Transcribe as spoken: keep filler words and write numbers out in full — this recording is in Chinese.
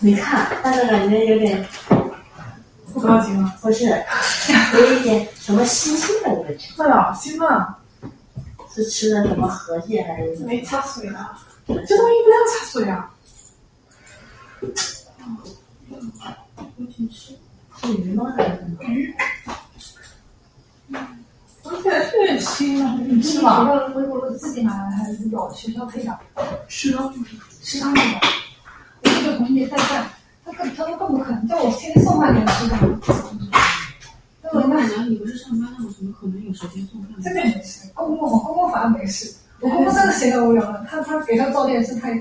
你看，但是感觉有点不高兴了。 不是，有一点什么腥腥的味道。 对啊，腥吗？ 是吃的什么河蟹还是什么？ 没擦水啊，这东西不要擦水啊。我挺吃。 是鱼吗？还是什么？ 鱼。我现在有点腥了，你吃吧。 学校的微波炉自己买的还是有学校配的？ 是的， 食堂里的。我这个同学在干，他更他都更不可能叫我天天送饭给他吃的。 那可能你不是上班了，我怎么可能有时间送饭？ 这边没事，公公我公公反而没事，我公公真的闲得无聊了，他他给他照电视，他也。